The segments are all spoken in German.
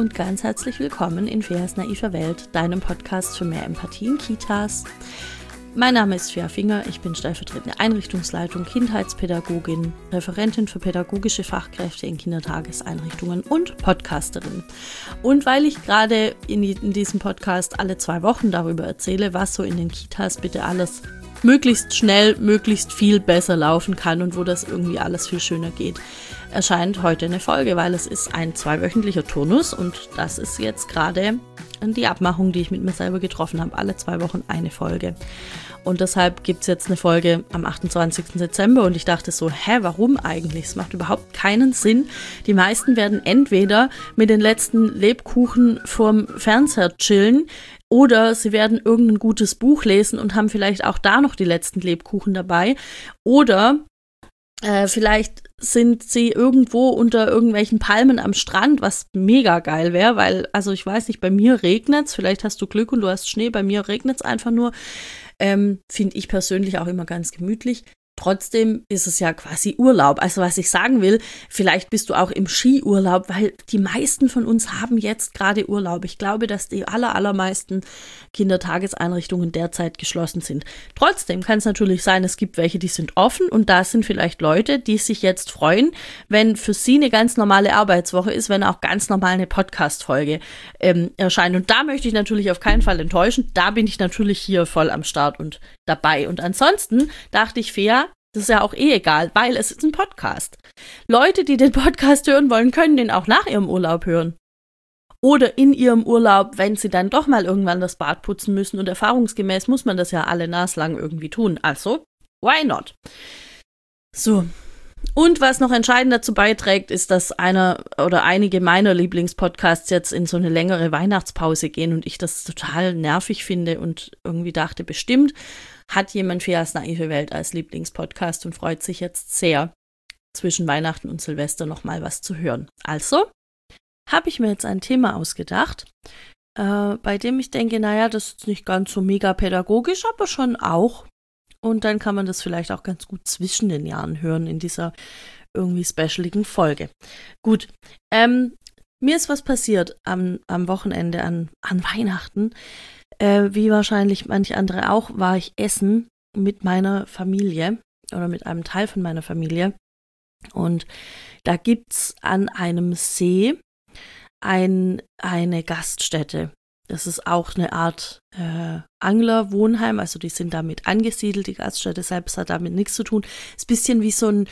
und ganz herzlich willkommen in Feas naiver Welt, deinem Podcast für mehr Empathie in Kitas. Mein Name ist Fea Finger, ich bin stellvertretende Einrichtungsleitung, Kindheitspädagogin, Referentin für pädagogische Fachkräfte in Kindertageseinrichtungen und Podcasterin. Und weil ich gerade in diesem Podcast alle 2 Wochen darüber erzähle, was so in den Kitas bitte alles möglichst schnell, möglichst viel besser laufen kann und wo das irgendwie alles viel schöner geht, erscheint heute eine Folge, weil es ist ein 2-wöchentlicher Turnus und das ist jetzt gerade die Abmachung, die ich mit mir selber getroffen habe, alle 2 Wochen eine Folge. Und deshalb gibt es jetzt eine Folge am 28. Dezember und ich dachte so, warum eigentlich? Es macht überhaupt keinen Sinn. Die meisten werden entweder mit den letzten Lebkuchen vorm Fernseher chillen oder sie werden irgendein gutes Buch lesen und haben vielleicht auch da noch die letzten Lebkuchen dabei. Oder vielleicht sind sie irgendwo unter irgendwelchen Palmen am Strand, was mega geil wäre, weil, also ich weiß nicht, bei mir regnet's, vielleicht hast du Glück und du hast Schnee, bei mir regnet's einfach nur. Finde ich persönlich auch immer ganz gemütlich. Trotzdem ist es ja quasi Urlaub. Also was ich sagen will, vielleicht bist du auch im Skiurlaub, weil die meisten von uns haben jetzt gerade Urlaub. Ich glaube, dass die allermeisten Kindertageseinrichtungen derzeit geschlossen sind. Trotzdem kann es natürlich sein, es gibt welche, die sind offen und da sind vielleicht Leute, die sich jetzt freuen, wenn für sie eine ganz normale Arbeitswoche ist, wenn auch ganz normal eine Podcast-Folge erscheint. Und da möchte ich natürlich auf keinen Fall enttäuschen. Da bin ich natürlich hier voll am Start und dabei. Und ansonsten dachte ich, Fea, das ist ja auch egal, weil es ist ein Podcast. Leute, die den Podcast hören wollen, können den auch nach ihrem Urlaub hören. Oder in ihrem Urlaub, wenn sie dann doch mal irgendwann das Bad putzen müssen. Und erfahrungsgemäß muss man das ja alle naslang irgendwie tun. Also, why not? So. Und was noch entscheidend dazu beiträgt, ist, dass einer oder einige meiner Lieblingspodcasts jetzt in so eine längere Weihnachtspause gehen und ich das total nervig finde und irgendwie dachte, bestimmt hat jemand Feas naive Welt als Lieblingspodcast und freut sich jetzt sehr, zwischen Weihnachten und Silvester nochmal was zu hören. Also habe ich mir jetzt ein Thema ausgedacht, bei dem ich denke, naja, das ist nicht ganz so mega pädagogisch, aber schon auch. Und dann kann man das vielleicht auch ganz gut zwischen den Jahren hören in dieser irgendwie specialigen Folge. Gut, mir ist was passiert am Wochenende an Weihnachten. Wie wahrscheinlich manche andere auch, war ich essen mit meiner Familie oder mit einem Teil von meiner Familie. Und da gibt's an einem See eine Gaststätte. Das ist auch eine Art Anglerwohnheim, also die sind damit angesiedelt. Die Gaststätte selbst hat damit nichts zu tun. Ist ein bisschen wie so ein,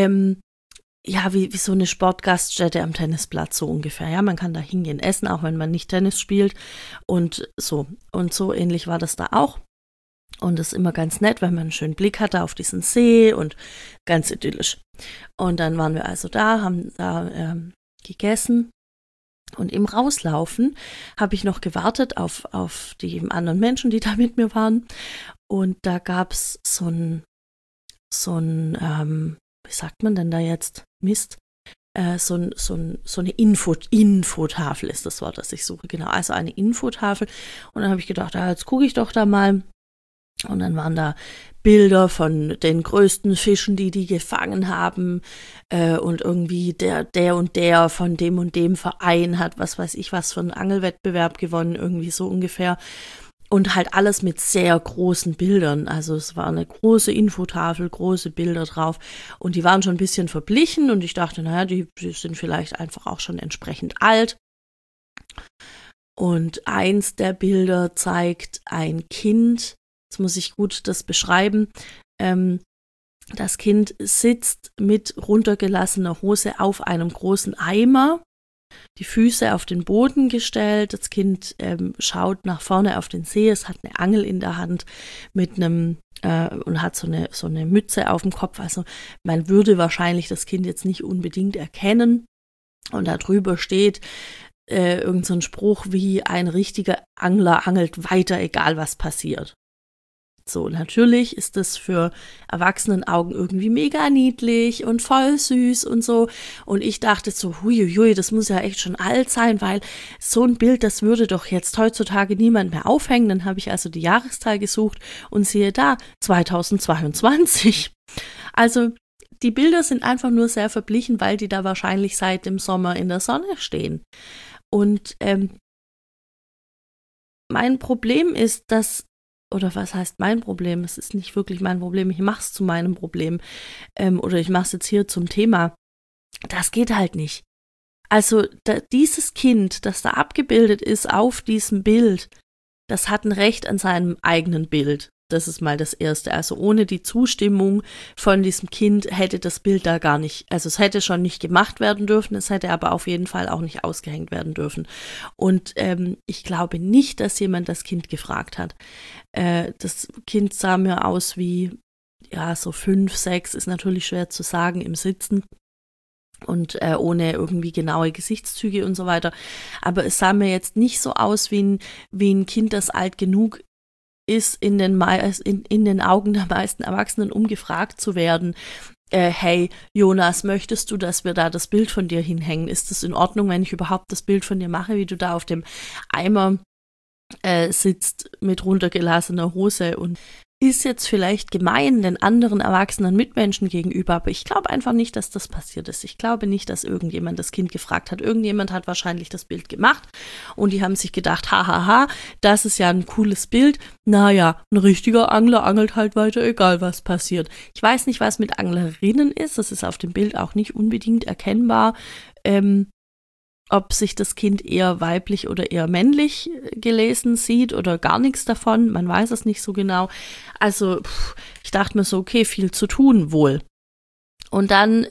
wie so eine Sportgaststätte am Tennisplatz, so ungefähr. Ja, man kann da hingehen essen, auch wenn man nicht Tennis spielt und so. Und so ähnlich war das da auch. Und das ist immer ganz nett, wenn man einen schönen Blick hatte auf diesen See und ganz idyllisch. Und dann waren wir also da, haben da gegessen. Und im Rauslaufen habe ich noch gewartet auf die anderen Menschen, die da mit mir waren. Und da gab es so ein, wie sagt man denn da jetzt? Mist. So eine Infotafel ist das Wort, das ich suche. Genau, also eine Infotafel. Und dann habe ich gedacht, jetzt gucke ich doch da mal. Und dann waren da Bilder von den größten Fischen, die gefangen haben und irgendwie der und der von dem und dem Verein hat, was weiß ich, was für einen Angelwettbewerb gewonnen, irgendwie so ungefähr. Und halt alles mit sehr großen Bildern. Also es war eine große Infotafel, große Bilder drauf. Und die waren schon ein bisschen verblichen und ich dachte, naja, die sind vielleicht einfach auch schon entsprechend alt. Und eins der Bilder zeigt ein Kind. Jetzt muss ich gut das beschreiben. Das Kind sitzt mit runtergelassener Hose auf einem großen Eimer, die Füße auf den Boden gestellt. Das Kind schaut nach vorne auf den See. Es hat eine Angel in der Hand mit einem und hat so eine Mütze auf dem Kopf. Also man würde wahrscheinlich das Kind jetzt nicht unbedingt erkennen. Und da drüber steht irgend so ein Spruch wie: Ein richtiger Angler angelt weiter, egal was passiert. So, natürlich ist das für Erwachsenenaugen irgendwie mega niedlich und voll süß und so. Und ich dachte so, huiuiui, das muss ja echt schon alt sein, weil so ein Bild, das würde doch jetzt heutzutage niemand mehr aufhängen. Dann habe ich also die Jahreszahl gesucht und siehe da, 2022. Also die Bilder sind einfach nur sehr verblichen, weil die da wahrscheinlich seit dem Sommer in der Sonne stehen. Und mein Problem ist, oder was heißt mein Problem? Es ist nicht wirklich mein Problem, ich mache es zu meinem Problem. Oder ich mache es jetzt hier zum Thema. Das geht halt nicht. Also dieses Kind, das da abgebildet ist auf diesem Bild, das hat ein Recht an seinem eigenen Bild. Das ist mal das Erste. Also ohne die Zustimmung von diesem Kind hätte das Bild da gar nicht, also es hätte schon nicht gemacht werden dürfen, es hätte aber auf jeden Fall auch nicht ausgehängt werden dürfen. Und ich glaube nicht, dass jemand das Kind gefragt hat. Das Kind sah mir aus wie, ja, so 5, 6, ist natürlich schwer zu sagen im Sitzen. Und ohne irgendwie genaue Gesichtszüge und so weiter. Aber es sah mir jetzt nicht so aus wie ein Kind, das alt genug ist, in den Augen der meisten Erwachsenen, um gefragt zu werden, hey, Jonas, möchtest du, dass wir da das Bild von dir hinhängen? Ist es in Ordnung, wenn ich überhaupt das Bild von dir mache, wie du da auf dem Eimer sitzt mit runtergelassener Hose? Und ist jetzt vielleicht gemein den anderen erwachsenen Mitmenschen gegenüber, aber ich glaube einfach nicht, dass das passiert ist. Ich glaube nicht, dass irgendjemand das Kind gefragt hat. Irgendjemand hat wahrscheinlich das Bild gemacht und die haben sich gedacht, hahaha, das ist ja ein cooles Bild. Naja, ein richtiger Angler angelt halt weiter, egal was passiert. Ich weiß nicht, was mit Anglerinnen ist. Das ist auf dem Bild auch nicht unbedingt erkennbar. Ob sich das Kind eher weiblich oder eher männlich gelesen sieht oder gar nichts davon, man weiß es nicht so genau. Also ich dachte mir so, okay, viel zu tun wohl. Und dann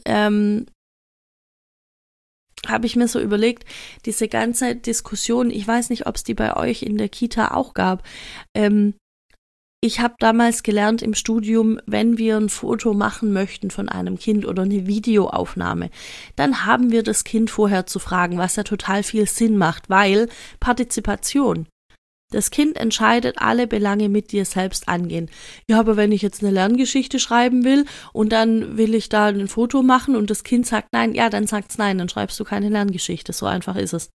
habe ich mir so überlegt, diese ganze Diskussion, ich weiß nicht, ob es die bei euch in der Kita auch gab. Ich habe damals gelernt im Studium, wenn wir ein Foto machen möchten von einem Kind oder eine Videoaufnahme, dann haben wir das Kind vorher zu fragen, was ja total viel Sinn macht, weil Partizipation. Das Kind entscheidet alle Belange mit dir selbst angehen. Ja, aber wenn ich jetzt eine Lerngeschichte schreiben will und dann will ich da ein Foto machen und das Kind sagt nein, ja, dann sagt's nein, dann schreibst du keine Lerngeschichte. So einfach ist es.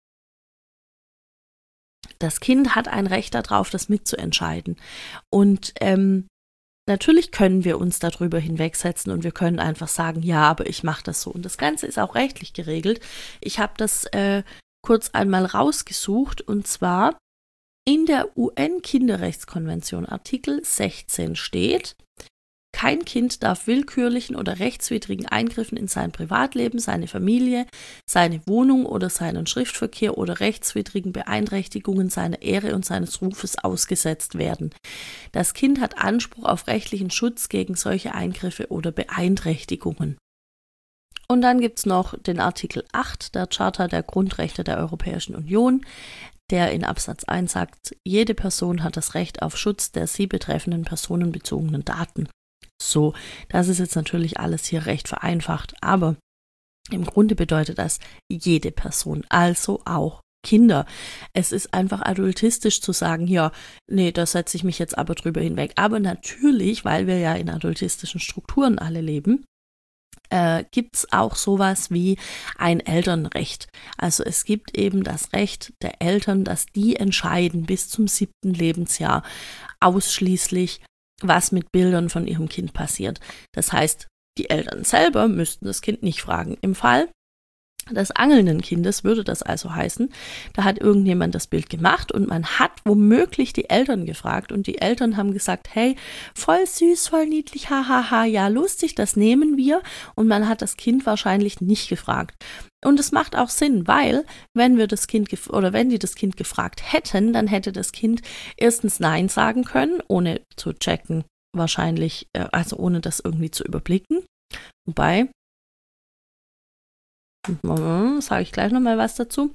Das Kind hat ein Recht darauf, das mitzuentscheiden. Und natürlich können wir uns darüber hinwegsetzen und wir können einfach sagen, ja, aber ich mache das so. Und das Ganze ist auch rechtlich geregelt. Ich habe das kurz einmal rausgesucht und zwar in der UN-Kinderrechtskonvention Artikel 16 steht: Kein Kind darf willkürlichen oder rechtswidrigen Eingriffen in sein Privatleben, seine Familie, seine Wohnung oder seinen Schriftverkehr oder rechtswidrigen Beeinträchtigungen seiner Ehre und seines Rufes ausgesetzt werden. Das Kind hat Anspruch auf rechtlichen Schutz gegen solche Eingriffe oder Beeinträchtigungen. Und dann gibt es noch den Artikel 8 der Charta der Grundrechte der Europäischen Union, der in Absatz 1 sagt, jede Person hat das Recht auf Schutz der sie betreffenden personenbezogenen Daten. So, das ist jetzt natürlich alles hier recht vereinfacht, aber im Grunde bedeutet das jede Person, also auch Kinder. Es ist einfach adultistisch zu sagen, ja, nee, da setze ich mich jetzt aber drüber hinweg. Aber natürlich, weil wir ja in adultistischen Strukturen alle leben, gibt es auch sowas wie ein Elternrecht. Also es gibt eben das Recht der Eltern, dass die entscheiden bis zum 7. Lebensjahr ausschließlich, was mit Bildern von ihrem Kind passiert. Das heißt, die Eltern selber müssten das Kind nicht fragen. Im Fall des angelnden Kindes würde das also heißen, da hat irgendjemand das Bild gemacht und man hat womöglich die Eltern gefragt und die Eltern haben gesagt, hey, voll süß, voll niedlich, hahaha, ja lustig, das nehmen wir, und man hat das Kind wahrscheinlich nicht gefragt. Und es macht auch Sinn, weil wenn die das Kind gefragt hätten, dann hätte das Kind erstens Nein sagen können, ohne zu checken, wahrscheinlich, also ohne das irgendwie zu überblicken. Wobei, sage ich gleich nochmal was dazu.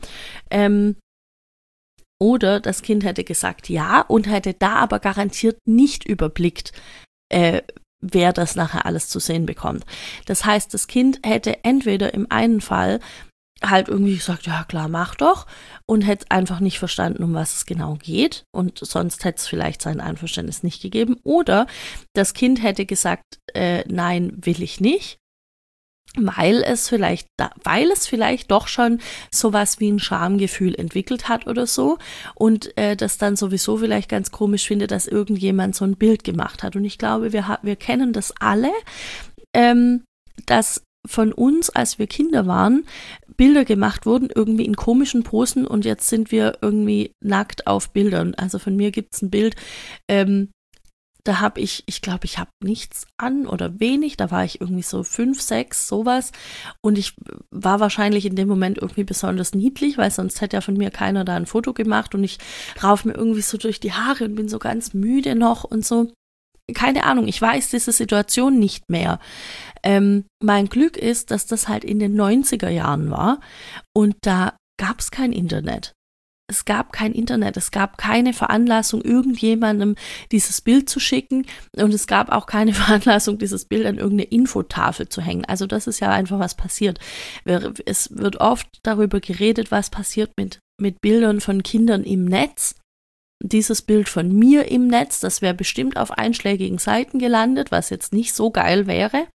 Oder das Kind hätte gesagt ja und hätte da aber garantiert nicht überblickt, wer das nachher alles zu sehen bekommt. Das heißt, das Kind hätte entweder im einen Fall halt irgendwie gesagt, ja klar, mach doch, und hätte einfach nicht verstanden, um was es genau geht, und sonst hätte es vielleicht sein Einverständnis nicht gegeben. Oder das Kind hätte gesagt, nein, will ich nicht, weil es vielleicht doch schon sowas wie ein Schamgefühl entwickelt hat oder so und das dann sowieso vielleicht ganz komisch findet, dass irgendjemand so ein Bild gemacht hat. Und ich glaube, wir kennen das alle, dass von uns, als wir Kinder waren, Bilder gemacht wurden, irgendwie in komischen Posen und jetzt sind wir irgendwie nackt auf Bildern. Also von mir gibt es ein Bild, da habe ich glaube, ich habe nichts an oder wenig, da war ich irgendwie so 5, 6, sowas und ich war wahrscheinlich in dem Moment irgendwie besonders niedlich, weil sonst hätte ja von mir keiner da ein Foto gemacht und ich rauf mir irgendwie so durch die Haare und bin so ganz müde noch und so. Keine Ahnung, ich weiß diese Situation nicht mehr. Mein Glück ist, dass das halt in den 90er Jahren war und da gab es kein Internet. Es gab kein Internet, es gab keine Veranlassung, irgendjemandem dieses Bild zu schicken und es gab auch keine Veranlassung, dieses Bild an irgendeine Infotafel zu hängen. Also das ist ja einfach, was passiert. Es wird oft darüber geredet, was passiert mit Bildern von Kindern im Netz. Dieses Bild von mir im Netz, das wäre bestimmt auf einschlägigen Seiten gelandet, was jetzt nicht so geil wäre.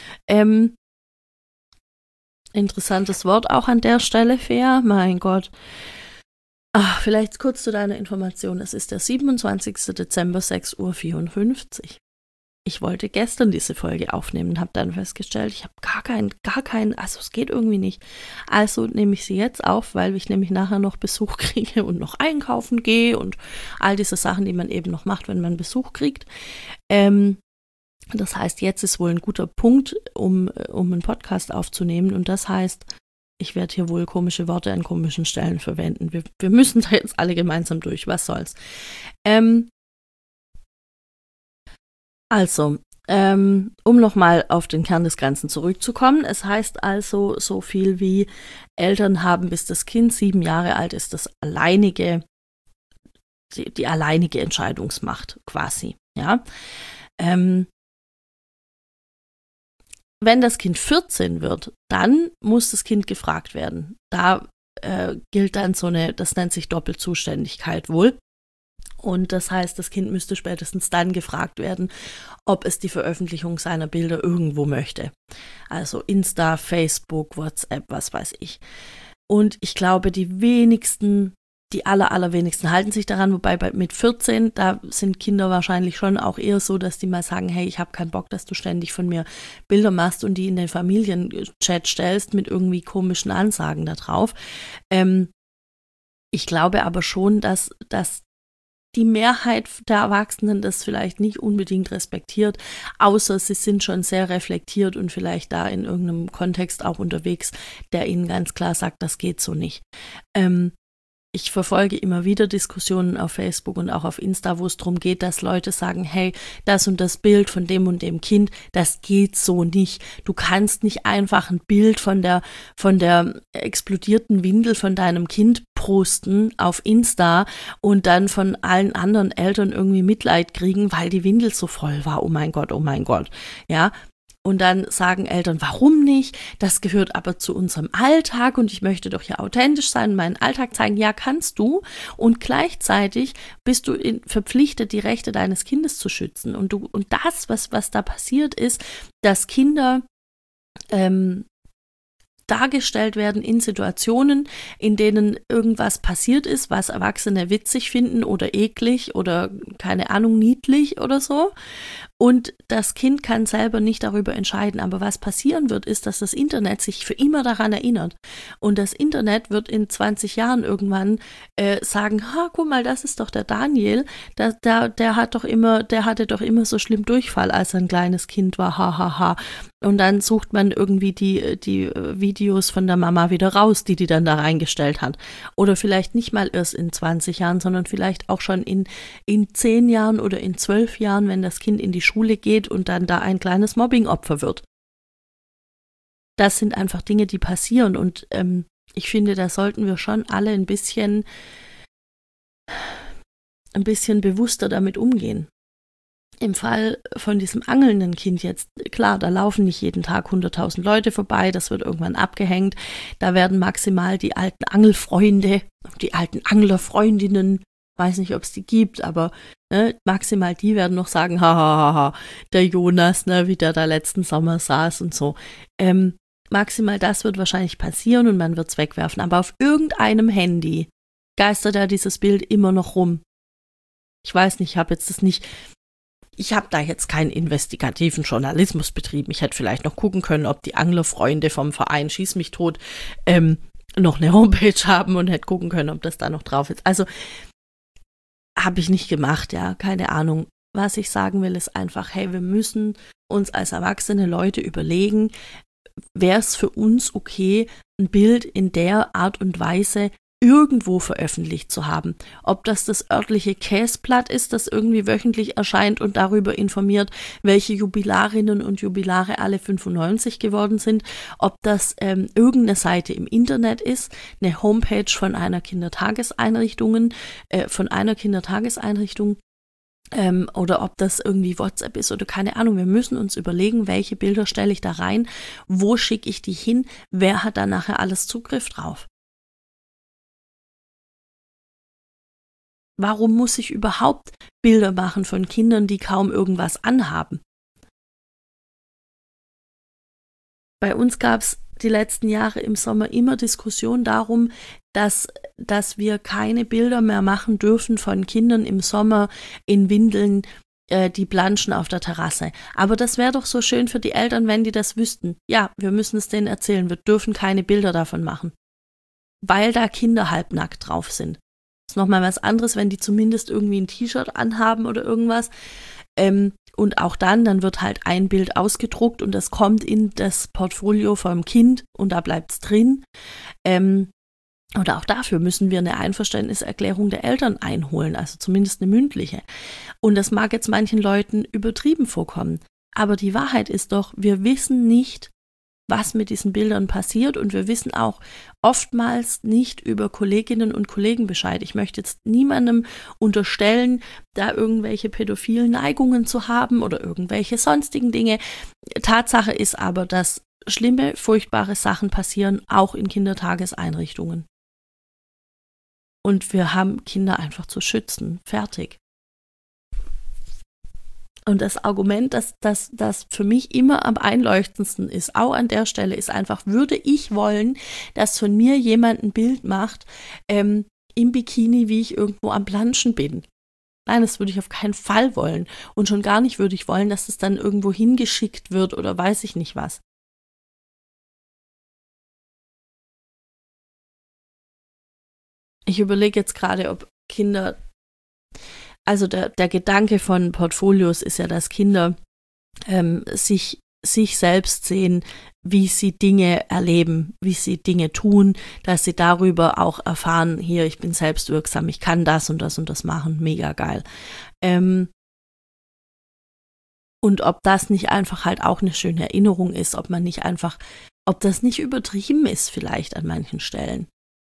Interessantes Wort auch an der Stelle, fair, mein Gott. Vielleicht kurz zu deiner Information. Es ist der 27. Dezember, 6:54 Uhr. Ich wollte gestern diese Folge aufnehmen, habe dann festgestellt, ich habe gar keinen, also es geht irgendwie nicht. Also nehme ich sie jetzt auf, weil ich nämlich nachher noch Besuch kriege und noch einkaufen gehe und all diese Sachen, die man eben noch macht, wenn man Besuch kriegt. Das heißt, jetzt ist wohl ein guter Punkt, um einen Podcast aufzunehmen und das heißt, ich werde hier wohl komische Worte an komischen Stellen verwenden. Wir müssen da jetzt alle gemeinsam durch, was soll's. Um nochmal auf den Kern des Ganzen zurückzukommen, es heißt also so viel wie Eltern haben, bis das Kind 7 Jahre alt ist, die alleinige Entscheidungsmacht quasi, ja. Wenn das Kind 14 wird, dann muss das Kind gefragt werden. Da gilt dann das nennt sich Doppelzuständigkeit wohl. Und das heißt, das Kind müsste spätestens dann gefragt werden, ob es die Veröffentlichung seiner Bilder irgendwo möchte. Also Insta, Facebook, WhatsApp, was weiß ich. Und ich glaube, die allerwenigsten halten sich daran, wobei mit 14, da sind Kinder wahrscheinlich schon auch eher so, dass die mal sagen, hey, ich habe keinen Bock, dass du ständig von mir Bilder machst und die in den Familienchat stellst mit irgendwie komischen Ansagen da drauf. Ich glaube aber schon, dass die Mehrheit der Erwachsenen das vielleicht nicht unbedingt respektiert, außer sie sind schon sehr reflektiert und vielleicht da in irgendeinem Kontext auch unterwegs, der ihnen ganz klar sagt, das geht so nicht. Ich verfolge immer wieder Diskussionen auf Facebook und auch auf Insta, wo es darum geht, dass Leute sagen, hey, das und das Bild von dem und dem Kind, das geht so nicht. Du kannst nicht einfach ein Bild von der explodierten Windel von deinem Kind posten auf Insta und dann von allen anderen Eltern irgendwie Mitleid kriegen, weil die Windel so voll war. Oh mein Gott, ja. Und dann sagen Eltern, warum nicht? Das gehört aber zu unserem Alltag und ich möchte doch ja authentisch sein und meinen Alltag zeigen. Ja, kannst du. Und gleichzeitig bist du verpflichtet, die Rechte deines Kindes zu schützen. Und das, was da passiert ist, dass Kinder dargestellt werden in Situationen, in denen irgendwas passiert ist, was Erwachsene witzig finden oder eklig oder keine Ahnung, niedlich oder so. Und das Kind kann selber nicht darüber entscheiden. Aber was passieren wird, ist, dass das Internet sich für immer daran erinnert. Und das Internet wird in 20 Jahren irgendwann sagen, guck mal, das ist doch der Daniel, der hatte doch immer so schlimm Durchfall, als er ein kleines Kind war, hahaha. Und dann sucht man irgendwie die Videos von der Mama wieder raus, die dann da reingestellt hat. Oder vielleicht nicht mal erst in 20 Jahren, sondern vielleicht auch schon in 10 Jahren oder in 12 Jahren, wenn das Kind in die Schule geht und dann da ein kleines Mobbingopfer wird. Das sind einfach Dinge, die passieren und ich finde, da sollten wir schon alle ein bisschen bewusster damit umgehen. Im Fall von diesem angelnden Kind jetzt, klar, da laufen nicht jeden Tag 100.000 Leute vorbei, das wird irgendwann abgehängt, da werden maximal die alten Angelfreunde, die alten Anglerfreundinnen, weiß nicht, ob es die gibt, aber maximal die werden noch sagen, der Jonas, wie der da letzten Sommer saß und so. Maximal das wird wahrscheinlich passieren und man wird es wegwerfen, aber auf irgendeinem Handy geistert ja dieses Bild immer noch rum. Ich weiß nicht, ich habe jetzt das nicht Ich habe da jetzt keinen investigativen Journalismus betrieben. Ich hätte vielleicht noch gucken können, ob die Anglerfreunde vom Verein Schieß mich tot noch eine Homepage haben und hätte gucken können, ob das da noch drauf ist. Also habe ich nicht gemacht, ja, keine Ahnung. Was ich sagen will, ist einfach, hey, wir müssen uns als erwachsene Leute überlegen, wäre es für uns okay, ein Bild in der Art und Weise irgendwo veröffentlicht zu haben. Ob das örtliche Käseblatt ist, das irgendwie wöchentlich erscheint und darüber informiert, welche Jubilarinnen und Jubilare alle 95 geworden sind. Ob das irgendeine Seite im Internet ist, eine Homepage von einer Kindertageseinrichtung, oder ob das irgendwie WhatsApp ist oder keine Ahnung. Wir müssen uns überlegen, welche Bilder stelle ich da rein, wo schicke ich die hin, wer hat da nachher alles Zugriff drauf. Warum muss ich überhaupt Bilder machen von Kindern, die kaum irgendwas anhaben? Bei uns gab es die letzten Jahre im Sommer immer Diskussion darum, dass wir keine Bilder mehr machen dürfen von Kindern im Sommer in Windeln, die planschen auf der Terrasse. Aber das wäre doch so schön für die Eltern, wenn die das wüssten. Ja, wir müssen es denen erzählen, wir dürfen keine Bilder davon machen, weil da Kinder halbnackt drauf sind. Das ist nochmal was anderes, wenn die zumindest irgendwie ein T-Shirt anhaben oder irgendwas. Und auch dann wird halt ein Bild ausgedruckt und das kommt in das Portfolio vom Kind und da bleibt es drin. Oder auch dafür müssen wir eine Einverständniserklärung der Eltern einholen, also zumindest eine mündliche. Und das mag jetzt manchen Leuten übertrieben vorkommen. Aber die Wahrheit ist doch, wir wissen nicht, was mit diesen Bildern passiert und wir wissen auch oftmals nicht über Kolleginnen und Kollegen Bescheid. Ich möchte jetzt niemandem unterstellen, da irgendwelche pädophilen Neigungen zu haben oder irgendwelche sonstigen Dinge. Tatsache ist aber, dass schlimme, furchtbare Sachen passieren, auch in Kindertageseinrichtungen. Und wir haben Kinder einfach zu schützen. Fertig. Und das Argument, das für mich immer am einleuchtendsten ist, auch an der Stelle, ist einfach, würde ich wollen, dass von mir jemand ein Bild macht, im Bikini, wie ich irgendwo am Planschen bin. Nein, das würde ich auf keinen Fall wollen. Und schon gar nicht würde ich wollen, dass es dann irgendwo hingeschickt wird oder weiß ich nicht was. Ich überlege jetzt gerade, ob Kinder, also der Gedanke von Portfolios ist ja, dass Kinder sich selbst sehen, wie sie Dinge erleben, wie sie Dinge tun, dass sie darüber auch erfahren, hier, ich bin selbstwirksam, ich kann das und das und das machen, mega geil. Und ob das nicht einfach halt auch eine schöne Erinnerung ist, ob das nicht übertrieben ist vielleicht an manchen Stellen.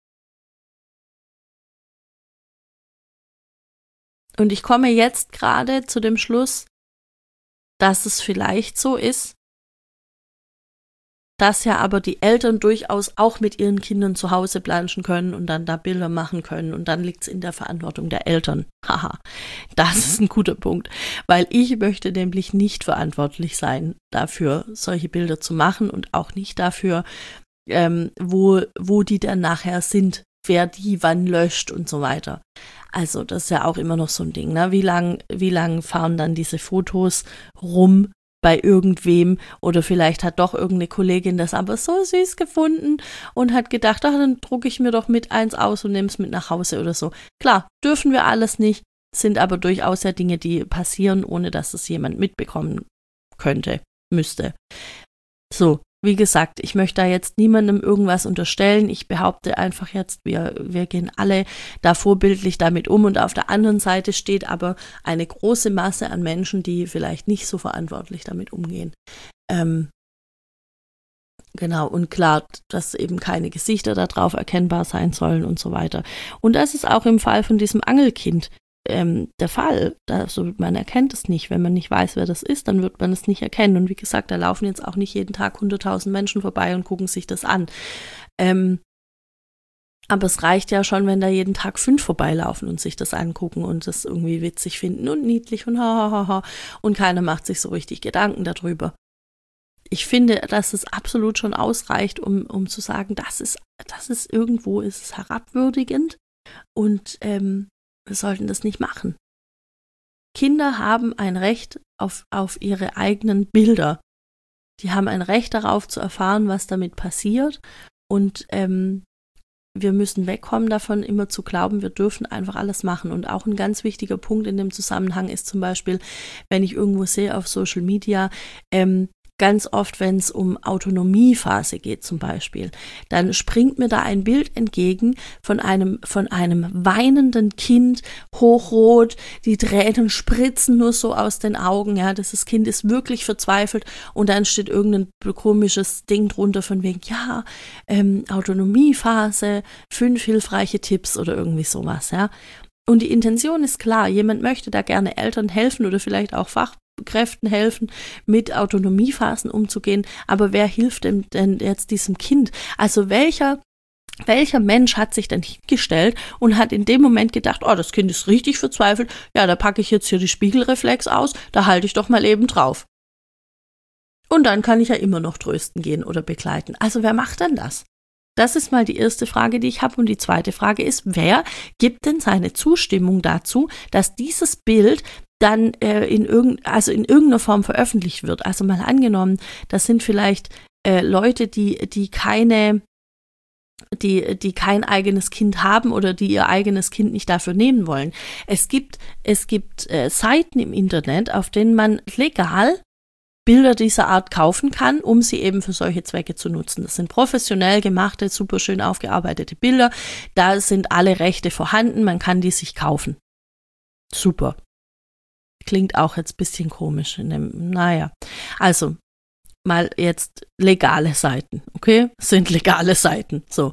Und ich komme jetzt gerade zu dem Schluss, dass es vielleicht so ist, dass ja aber die Eltern durchaus auch mit ihren Kindern zu Hause planschen können und dann da Bilder machen können und dann liegt es in der Verantwortung der Eltern. Haha, das ist ein guter Punkt, weil ich möchte nämlich nicht verantwortlich sein dafür, solche Bilder zu machen und auch nicht dafür, wo die dann nachher sind, wer die wann löscht und so weiter. Also das ist ja auch immer noch so ein Ding, ne? Wie lang fahren dann diese Fotos rum bei irgendwem oder vielleicht hat doch irgendeine Kollegin das aber so süß gefunden und hat gedacht, ach, dann drucke ich mir doch mit eins aus und nehme es mit nach Hause oder so. Klar, dürfen wir alles nicht, sind aber durchaus ja Dinge, die passieren, ohne dass es jemand mitbekommen müsste. So. Wie gesagt, ich möchte da jetzt niemandem irgendwas unterstellen. Ich behaupte einfach jetzt, wir gehen alle da vorbildlich damit um und auf der anderen Seite steht aber eine große Masse an Menschen, die vielleicht nicht so verantwortlich damit umgehen. Genau, und klar, dass eben keine Gesichter da drauf erkennbar sein sollen und so weiter. Und das ist auch im Fall von diesem Angelkind der Fall. Also man erkennt es nicht. Wenn man nicht weiß, wer das ist, dann wird man es nicht erkennen. Und wie gesagt, da laufen jetzt auch nicht jeden Tag 100.000 Menschen vorbei und gucken sich das an. Aber es reicht ja schon, wenn da jeden Tag 5 vorbeilaufen und sich das angucken und das irgendwie witzig finden und niedlich und ha. Und keiner macht sich so richtig Gedanken darüber. Ich finde, dass es absolut schon ausreicht, um zu sagen, das ist irgendwo ist es herabwürdigend und wir sollten das nicht machen. Kinder haben ein Recht auf ihre eigenen Bilder. Die haben ein Recht darauf zu erfahren, was damit passiert. Und wir müssen wegkommen davon, immer zu glauben, wir dürfen einfach alles machen. Und auch ein ganz wichtiger Punkt in dem Zusammenhang ist zum Beispiel, wenn ich irgendwo sehe auf Social Media, ganz oft, wenn es um Autonomiephase geht zum Beispiel, dann springt mir da ein Bild entgegen von einem weinenden Kind, hochrot, die Tränen spritzen nur so aus den Augen, ja, das Kind ist wirklich verzweifelt und dann steht irgendein komisches Ding drunter von wegen, ja, Autonomiephase, 5 hilfreiche Tipps oder irgendwie sowas, ja. Und die Intention ist klar, jemand möchte da gerne Eltern helfen oder vielleicht auch Fachkräften helfen, mit Autonomiephasen umzugehen, aber wer hilft denn jetzt diesem Kind? Also welcher Mensch hat sich denn hingestellt und hat in dem Moment gedacht, oh, das Kind ist richtig verzweifelt, ja, da packe ich jetzt hier die Spiegelreflex aus, da halte ich doch mal eben drauf. Und dann kann ich ja immer noch trösten gehen oder begleiten. Also wer macht denn das? Das ist mal die erste Frage, die ich habe. Und die zweite Frage ist, wer gibt denn seine Zustimmung dazu, dass dieses Bild dann in irgendeiner Form veröffentlicht wird? Also mal angenommen, das sind vielleicht Leute, die kein eigenes Kind haben oder die ihr eigenes Kind nicht dafür nehmen wollen. Es gibt Seiten im Internet, auf denen man legal Bilder dieser Art kaufen kann, um sie eben für solche Zwecke zu nutzen. Das sind professionell gemachte, super schön aufgearbeitete Bilder. Da sind alle Rechte vorhanden, man kann die sich kaufen. Super. Klingt auch jetzt ein bisschen komisch. Naja, also mal jetzt legale Seiten, okay? Sind legale Seiten, so.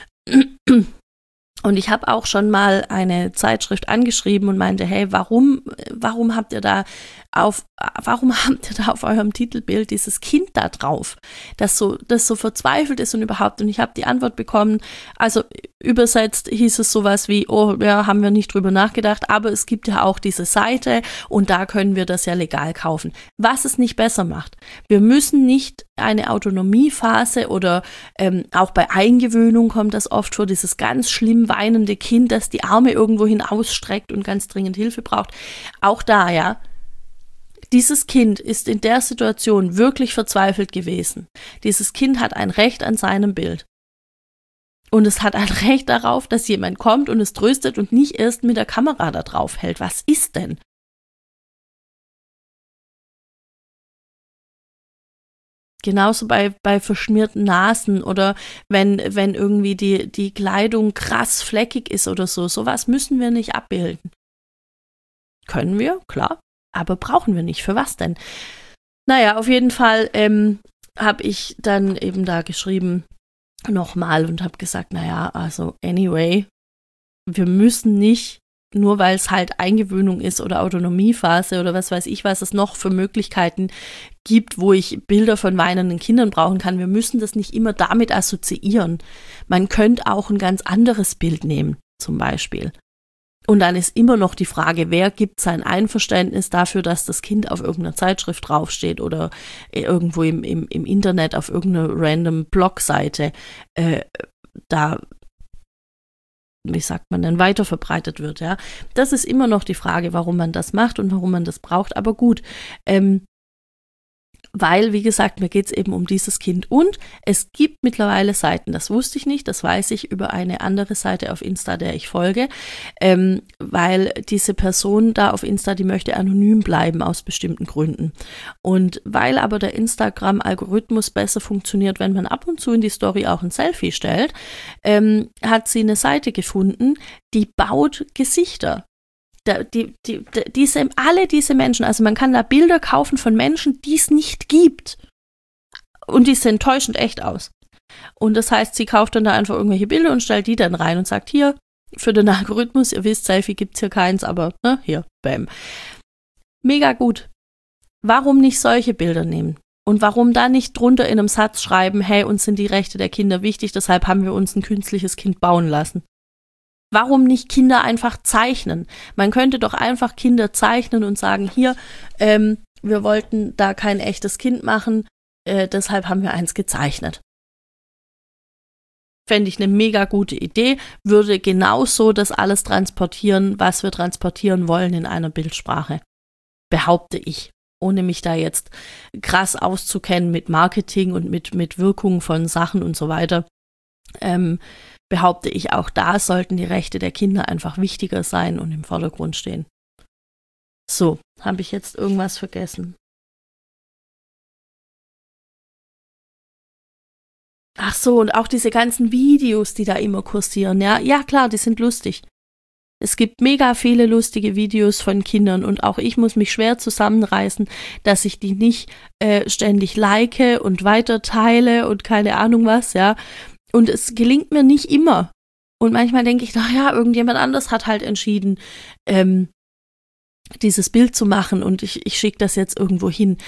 Und ich habe auch schon mal eine Zeitschrift angeschrieben und meinte, hey, warum habt ihr da auf eurem Titelbild dieses Kind da drauf, das so verzweifelt ist und überhaupt? Und ich habe die Antwort bekommen, also übersetzt hieß es sowas wie, oh, ja, haben wir nicht drüber nachgedacht, aber es gibt ja auch diese Seite und da können wir das ja legal kaufen. Was es nicht besser macht. Wir müssen nicht eine Autonomiephase oder auch bei Eingewöhnung kommt das oft vor, dieses ganz schlimm weinende Kind, das die Arme irgendwohin ausstreckt und ganz dringend Hilfe braucht. Auch da, ja, dieses Kind ist in der Situation wirklich verzweifelt gewesen. Dieses Kind hat ein Recht an seinem Bild. Und es hat ein Recht darauf, dass jemand kommt und es tröstet und nicht erst mit der Kamera da drauf hält. Was ist denn? Genauso bei verschmierten Nasen oder wenn irgendwie die Kleidung krass fleckig ist oder so. Sowas müssen wir nicht abbilden. Können wir, klar, aber brauchen wir nicht. Für was denn? Naja, auf jeden Fall habe ich dann eben da geschrieben nochmal und habe gesagt, naja, also anyway, wir müssen nicht, nur weil es halt Eingewöhnung ist oder Autonomiephase oder was weiß ich, was es noch für Möglichkeiten gibt, wo ich Bilder von weinenden Kindern brauchen kann. Wir müssen das nicht immer damit assoziieren. Man könnte auch ein ganz anderes Bild nehmen, zum Beispiel. Und dann ist immer noch die Frage, wer gibt sein Einverständnis dafür, dass das Kind auf irgendeiner Zeitschrift draufsteht oder irgendwo im Internet auf irgendeiner random Blogseite da, wie sagt man denn, weiterverbreitet wird, ja. Das ist immer noch die Frage, warum man das macht und warum man das braucht, aber gut, weil, wie gesagt, mir geht es eben um dieses Kind und es gibt mittlerweile Seiten, das wusste ich nicht, das weiß ich über eine andere Seite auf Insta, der ich folge, weil diese Person da auf Insta, die möchte anonym bleiben aus bestimmten Gründen und weil aber der Instagram-Algorithmus besser funktioniert, wenn man ab und zu in die Story auch ein Selfie stellt, hat sie eine Seite gefunden, die baut Gesichter. Diese Menschen, also man kann da Bilder kaufen von Menschen, die es nicht gibt. Und die sehen täuschend echt aus. Und das heißt, sie kauft dann da einfach irgendwelche Bilder und stellt die dann rein und sagt, hier, für den Algorithmus, ihr wisst, Selfie gibt's hier keins, aber hier, bam. Mega gut. Warum nicht solche Bilder nehmen? Und warum da nicht drunter in einem Satz schreiben, hey, uns sind die Rechte der Kinder wichtig, deshalb haben wir uns ein künstliches Kind bauen lassen? Warum nicht Kinder einfach zeichnen? Man könnte doch einfach Kinder zeichnen und sagen, hier, wir wollten da kein echtes Kind machen, deshalb haben wir eins gezeichnet. Fände ich eine mega gute Idee, würde genauso das alles transportieren, was wir transportieren wollen in einer Bildsprache. behaupte ich. Ohne mich da jetzt krass auszukennen mit Marketing und mit Wirkung von Sachen und so weiter, behaupte ich, auch da sollten die Rechte der Kinder einfach wichtiger sein und im Vordergrund stehen. So, habe ich jetzt irgendwas vergessen? Ach so, und auch diese ganzen Videos, die da immer kursieren, ja, ja klar, die sind lustig. Es gibt mega viele lustige Videos von Kindern und auch ich muss mich schwer zusammenreißen, dass ich die nicht ständig like und weiterteile und keine Ahnung was, ja. Und es gelingt mir nicht immer. Und manchmal denke ich, naja, irgendjemand anders hat halt entschieden, dieses Bild zu machen und ich schicke das jetzt irgendwo hin.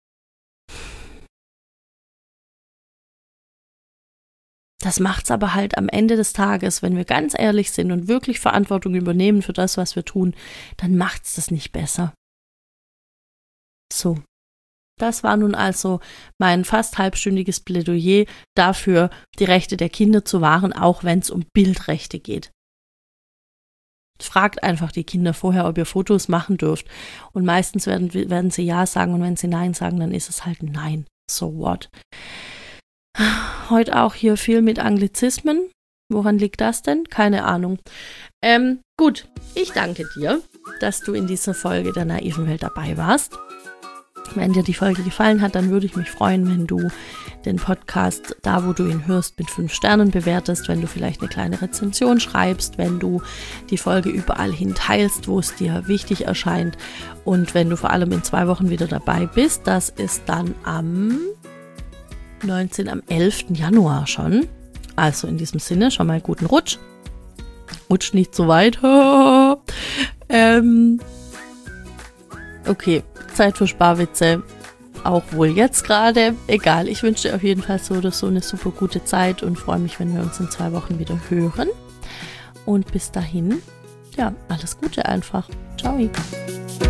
Das macht's aber halt am Ende des Tages, wenn wir ganz ehrlich sind und wirklich Verantwortung übernehmen für das, was wir tun, dann macht's das nicht besser. So, das war nun also mein fast halbstündiges Plädoyer dafür, die Rechte der Kinder zu wahren, auch wenn es um Bildrechte geht. Fragt einfach die Kinder vorher, ob ihr Fotos machen dürft. Und meistens werden sie ja sagen und wenn sie nein sagen, dann ist es halt nein. So what? Heute auch hier viel mit Anglizismen. Woran liegt das denn? Keine Ahnung. Gut, ich danke dir, dass du in dieser Folge der naiven Welt dabei warst. Wenn dir die Folge gefallen hat, dann würde ich mich freuen, wenn du den Podcast, da wo du ihn hörst, mit 5 Sternen bewertest, wenn du vielleicht eine kleine Rezension schreibst, wenn du die Folge überall hin teilst, wo es dir wichtig erscheint und wenn du vor allem in 2 Wochen wieder dabei bist. Das ist dann am 11. Januar schon. Also in diesem Sinne schon mal guten Rutsch. Rutsch nicht so weit. Okay, Zeit für Sparwitze. Auch wohl jetzt gerade. Egal, ich wünsche dir auf jeden Fall so oder so eine super gute Zeit und freue mich, wenn wir uns in 2 Wochen wieder hören. Und bis dahin, ja, alles Gute einfach. Ciao.